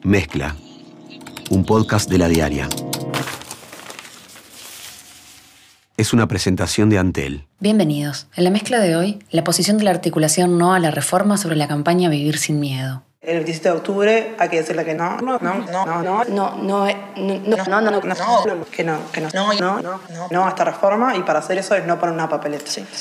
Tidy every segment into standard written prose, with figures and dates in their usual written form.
Mezcla, un podcast de La Diaria. Es una presentación de Antel. Bienvenidos. En la mezcla de hoy, la posición de la articulación no a la reforma sobre la campaña Vivir sin Miedo. El 27 de octubre hay que decirle que no, a esta reforma, y para hacer eso es no poner una papeleta. Sí.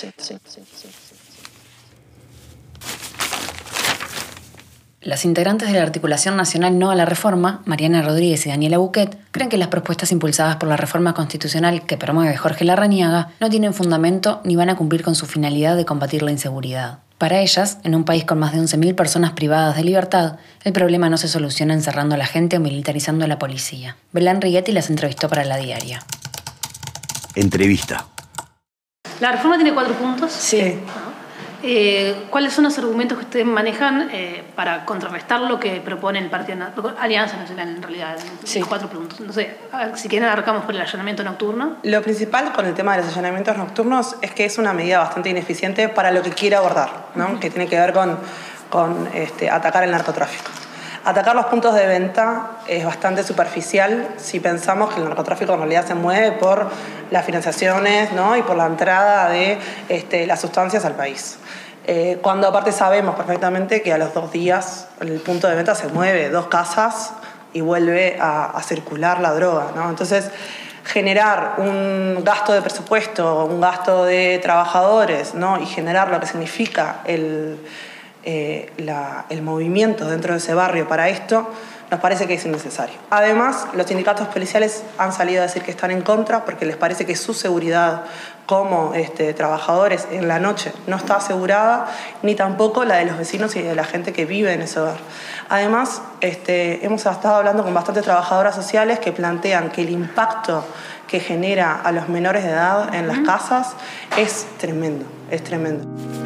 Las integrantes de la Articulación Nacional No a la Reforma, Mariana Rodríguez y Daniela Buquet, creen que las propuestas impulsadas por la reforma constitucional que promueve Jorge Larrañaga no tienen fundamento ni van a cumplir con su finalidad de combatir la inseguridad. Para ellas, en un país con más de 11.000 personas privadas de libertad, el problema no se soluciona encerrando a la gente o militarizando a la policía. Belén Righetti las entrevistó para La Diaria. Entrevista. La reforma tiene 4 puntos. Sí. ¿Cuáles son los argumentos que ustedes manejan para contrarrestar lo que propone el Partido Alianza Nacional, en realidad? Sí. Los 4 puntos. Entonces, si quieren, arrancamos por el allanamiento nocturno. Lo principal con el tema de los allanamientos nocturnos es que es una medida bastante ineficiente para lo que quiere abordar, ¿no? Que tiene que ver con atacar el narcotráfico. Atacar los puntos de venta es bastante superficial si pensamos que el narcotráfico en realidad se mueve por las financiaciones, ¿no? Y por la entrada de las sustancias al país. Cuando aparte sabemos perfectamente que a los 2 días el punto de venta se mueve 2 casas y vuelve a circular la droga, ¿no? Entonces, generar un gasto de presupuesto, un gasto de trabajadores, ¿no? Y generar lo que significa el movimiento dentro de ese barrio para esto, nos parece que es innecesario. Además, los sindicatos policiales han salido a decir que están en contra porque les parece que su seguridad como trabajadores en la noche no está asegurada, ni tampoco la de los vecinos y de la gente que vive en ese hogar. Además, hemos estado hablando con bastantes trabajadoras sociales que plantean que el impacto que genera a los menores de edad en las casas es tremendo, es tremendo.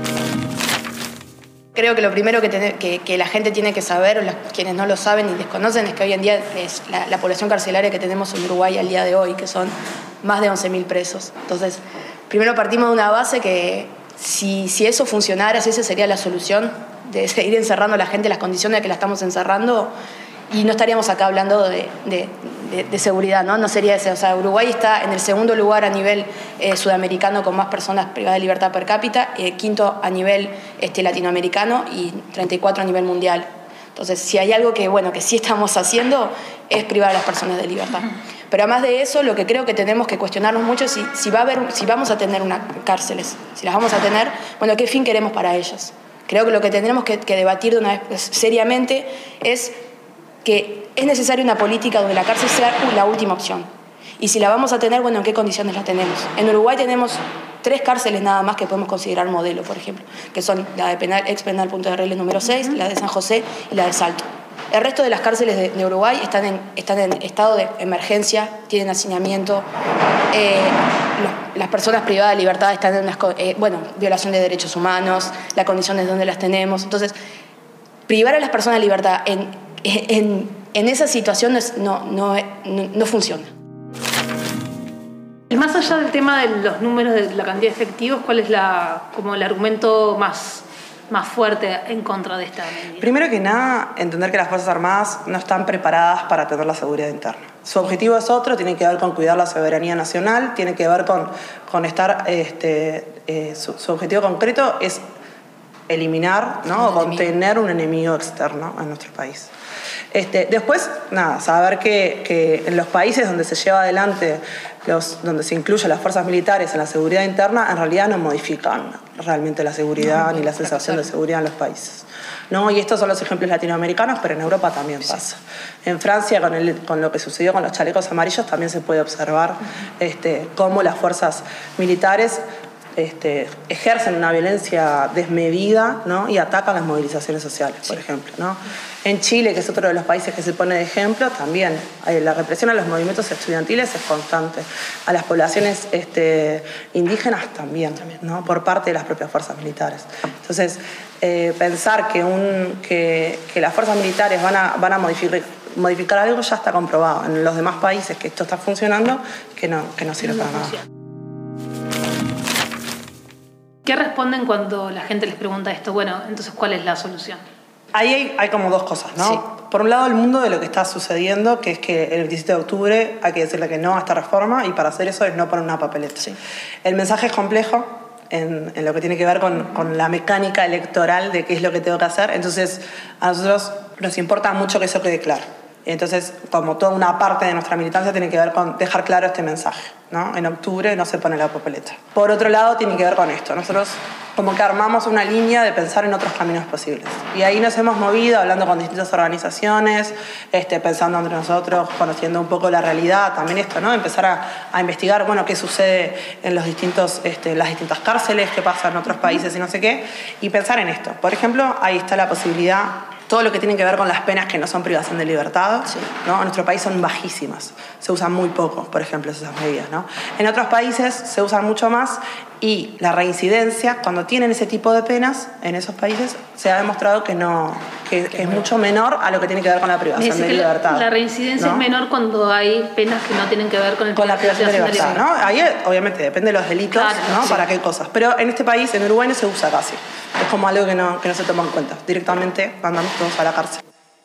Creo que lo primero que la gente tiene que saber, o quienes no lo saben y desconocen, es que hoy en día es la población carcelaria que tenemos en Uruguay al día de hoy, que son más de 11.000 presos. Entonces, primero partimos de una base que si eso funcionara, si esa sería la solución, de seguir encerrando a la gente en las condiciones en que la estamos encerrando, y no estaríamos acá hablando de seguridad, ¿no? No sería ese. O sea, Uruguay está en el segundo lugar a nivel sudamericano con más personas privadas de libertad per cápita, quinto a nivel latinoamericano y 34 a nivel mundial. Entonces, si hay algo que sí estamos haciendo es privar a las personas de libertad. Pero además de eso, lo que creo que tenemos que cuestionarnos mucho es si vamos a tener cárceles, si las vamos a tener, ¿qué fin queremos para ellas? Creo que lo que tendremos que debatir de una vez seriamente es que es necesaria una política donde la cárcel sea la última opción. Y si la vamos a tener, ¿en qué condiciones la tenemos? En Uruguay tenemos 3 cárceles nada más que podemos considerar modelo, por ejemplo, que son la de ex penal Punta del Rey número 6, la de San José y la de Salto. El resto de las cárceles de Uruguay están en estado de emergencia, tienen hacinamiento, las personas privadas de libertad están en violación de derechos humanos, las condiciones donde las tenemos. Entonces, privar a las personas de libertad en esa situación no funciona. Y más allá del tema de los números de la cantidad de efectivos, ¿cuál es como el argumento más fuerte en contra de esta medida? Primero que nada, entender que las Fuerzas Armadas no están preparadas para atender la seguridad interna. Su objetivo es otro, tiene que ver con cuidar la soberanía nacional, tiene que ver con estar... su objetivo concreto es eliminar, ¿no? O contener un enemigo externo en nuestro país. Después, saber que en los países donde se lleva adelante, donde se incluyen las fuerzas militares en la seguridad interna, en realidad no modifican realmente la seguridad ni la sensación de seguridad en los países, ¿no? Y estos son los ejemplos latinoamericanos, pero en Europa también pasa. En Francia, con lo que sucedió con los chalecos amarillos, también se puede observar cómo las fuerzas militares ejercen una violencia desmedida, ¿no? Y atacan las movilizaciones sociales, por ejemplo, ¿no? En Chile, que es otro de los países que se pone de ejemplo, también la represión a los movimientos estudiantiles es constante. A las poblaciones indígenas también, ¿no? Por parte de las propias fuerzas militares. Entonces, pensar que las fuerzas militares van a modificar algo ya está comprobado. En los demás países que esto está funcionando, que no sirve para nada. ¿Qué responden cuando la gente les pregunta esto? Bueno, entonces, ¿cuál es la solución? Ahí hay como 2 cosas, ¿no? Sí. por un lado, el mundo de lo que está sucediendo, que es que el 27 de octubre hay que decirle que no a esta reforma, y para hacer eso es no poner una papeleta. Sí. El mensaje es complejo en lo que tiene que ver con la mecánica electoral de qué es lo que tengo que hacer. Entonces, a nosotros nos importa mucho que eso quede claro. Entonces, como toda una parte de nuestra militancia tiene que ver con dejar claro este mensaje, ¿no? En octubre no se pone la papeleta. Por otro lado, tiene que ver con esto. Nosotros como que armamos una línea de pensar en otros caminos posibles. Y ahí nos hemos movido hablando con distintas organizaciones, pensando entre nosotros, conociendo un poco la realidad, también esto, ¿no? Empezar a investigar, bueno, qué sucede en los distintos, las distintas cárceles, qué pasa en otros países y no sé qué, y pensar en esto. Por ejemplo, ahí está la posibilidad, todo lo que tiene que ver con las penas que no son privación de libertad, Sí. ¿no? En nuestro país son bajísimas, se usan muy poco, por ejemplo, esas medidas, ¿no? En otros países se usan mucho más, y la reincidencia, cuando tienen ese tipo de penas en esos países, se ha demostrado que es mucho menor a lo que tiene que ver con la privación de libertad. La reincidencia, ¿no?, es menor cuando hay penas que no tienen que ver con la privación de libertad, ¿no? Ahí obviamente depende de los delitos, claro, ¿no? Sí. Para qué cosas. Pero en este país, en Uruguay, no se usa casi. Es como algo que no se toma en cuenta. Directamente mandamos todos a la cárcel.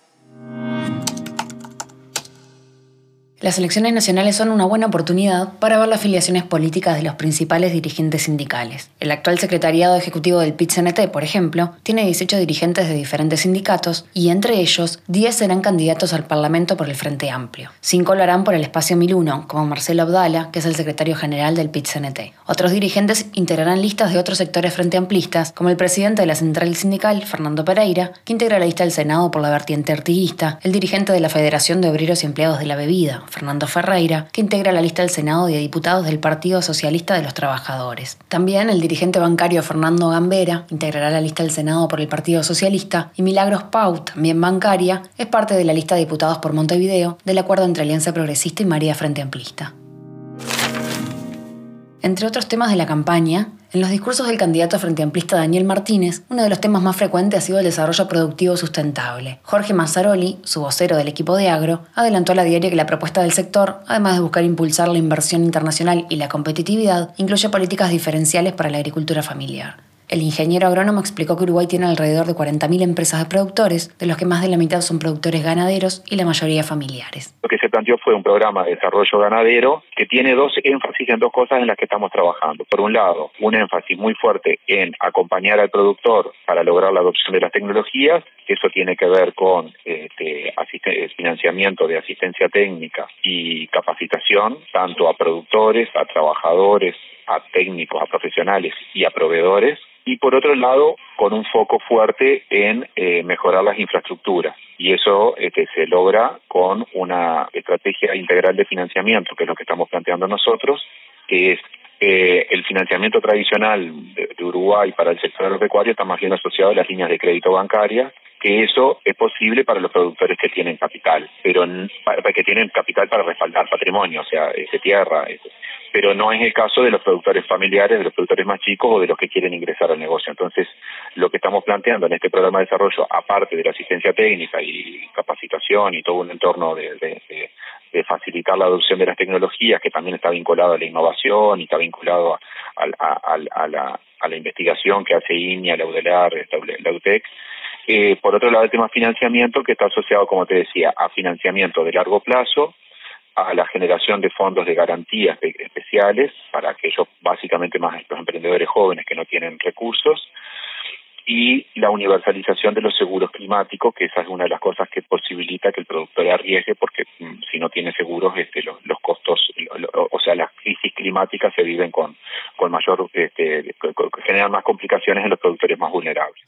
Las elecciones nacionales son una buena oportunidad para ver las afiliaciones políticas de los principales dirigentes sindicales. El actual secretariado ejecutivo del PIT-CNT, por ejemplo, tiene 18 dirigentes de diferentes sindicatos y entre ellos 10 serán candidatos al Parlamento por el Frente Amplio. 5 lo harán por el Espacio 1001, como Marcelo Abdala, que es el secretario general del PIT-CNT. Otros dirigentes integrarán listas de otros sectores frente amplistas, como el presidente de la central sindical, Fernando Pereira, que integra la lista del Senado por la vertiente artiguista, el dirigente de la Federación de Obreros y Empleados de la Bebida, Fernando Ferreira, que integra la lista del Senado de diputados del Partido Socialista de los Trabajadores. También el dirigente bancario Fernando Gambera integrará la lista del Senado por el Partido Socialista, y Milagros Pau, también bancaria, es parte de la lista de diputados por Montevideo del acuerdo entre Alianza Progresista y María Frente Amplista. Entre otros temas de la campaña, en los discursos del candidato frente amplista Daniel Martínez, uno de los temas más frecuentes ha sido el desarrollo productivo sustentable. Jorge Mazzaroli, su vocero del equipo de Agro, adelantó a la diaria que la propuesta del sector, además de buscar impulsar la inversión internacional y la competitividad, incluye políticas diferenciales para la agricultura familiar. El ingeniero agrónomo explicó que Uruguay tiene alrededor de 40.000 empresas de productores, de los que más de la mitad son productores ganaderos y la mayoría familiares. Lo que se planteó fue un programa de desarrollo ganadero que tiene dos énfasis en dos cosas en las que estamos trabajando. Por un lado, un énfasis muy fuerte en acompañar al productor para lograr la adopción de las tecnologías. Eso tiene que ver con financiamiento de asistencia técnica y capacitación, tanto a productores, a trabajadores, a técnicos, a profesionales y a proveedores. Y por otro lado, con un foco fuerte en mejorar las infraestructuras. Y eso se logra con una estrategia integral de financiamiento, que es lo que estamos planteando nosotros, que es el financiamiento tradicional de Uruguay para el sector agropecuario está más bien asociado a las líneas de crédito bancarias, que eso es posible para los productores que tienen capital, pero que tienen capital para respaldar patrimonio, o sea, tierra, pero no es el caso de los productores familiares, de los productores más chicos o de los que quieren ingresar al negocio. Entonces, lo que estamos planteando en este programa de desarrollo, aparte de la asistencia técnica y capacitación y todo un entorno de facilitar la adopción de las tecnologías, que también está vinculado a la innovación y está vinculado a la investigación que hace INIA, la UDELAR, la UTEC. Por otro lado, el tema financiamiento, que está asociado, como te decía, a financiamiento de largo plazo, a la generación de fondos de garantías especiales para aquellos, básicamente más los emprendedores jóvenes que no tienen recursos, y la universalización de los seguros climáticos, que esa es una de las cosas que posibilita que el productor arriesgue, porque si no tiene seguros, los costos, o sea, las crisis climáticas se viven con mayor, generan más complicaciones en los productores más vulnerables.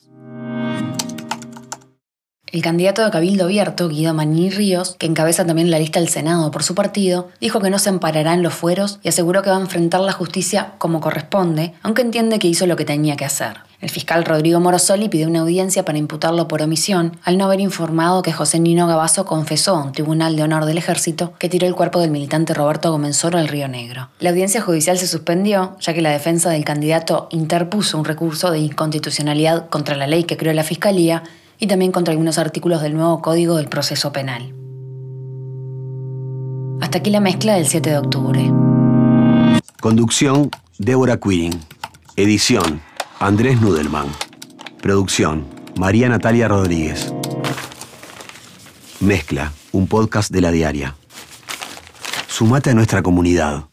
El candidato de Cabildo Abierto, Guido Manini Ríos, que encabeza también la lista del Senado por su partido, dijo que no se ampararán los fueros y aseguró que va a enfrentar la justicia como corresponde, aunque entiende que hizo lo que tenía que hacer. El fiscal Rodrigo Morosoli pidió una audiencia para imputarlo por omisión, al no haber informado que José Nino Gabazo confesó a un tribunal de honor del ejército que tiró el cuerpo del militante Roberto Gomenzoro al Río Negro. La audiencia judicial se suspendió, ya que la defensa del candidato interpuso un recurso de inconstitucionalidad contra la ley que creó la Fiscalía y también contra algunos artículos del nuevo Código del Proceso Penal. Hasta aquí la mezcla del 7 de octubre. Conducción, Débora Quirin. Edición, Andrés Nudelman. Producción, María Natalia Rodríguez. Mezcla, un podcast de La Diaria. Sumate a nuestra comunidad.